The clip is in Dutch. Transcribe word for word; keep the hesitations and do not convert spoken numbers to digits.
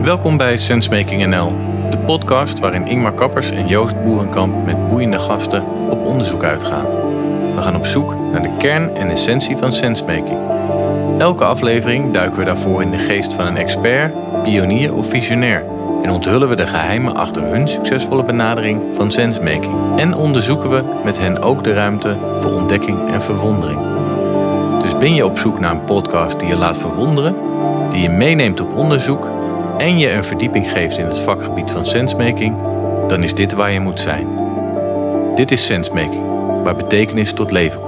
Welkom bij Sensemaking N L, de podcast waarin Ingmar Kappers en Joost Boerenkamp met boeiende gasten op onderzoek uitgaan. We gaan op zoek naar de kern en essentie van sensemaking. Elke aflevering duiken we daarvoor in de geest van een expert, pionier of visionair en onthullen we de geheimen achter hun succesvolle benadering van sensemaking. En onderzoeken we met hen ook de ruimte voor ontdekking en verwondering. Dus ben je op zoek naar een podcast die je laat verwonderen, die je meeneemt op onderzoek en je een verdieping geeft in het vakgebied van sensemaking, dan is dit waar je moet zijn. Dit is Sensemaking, waar betekenis tot leven komt.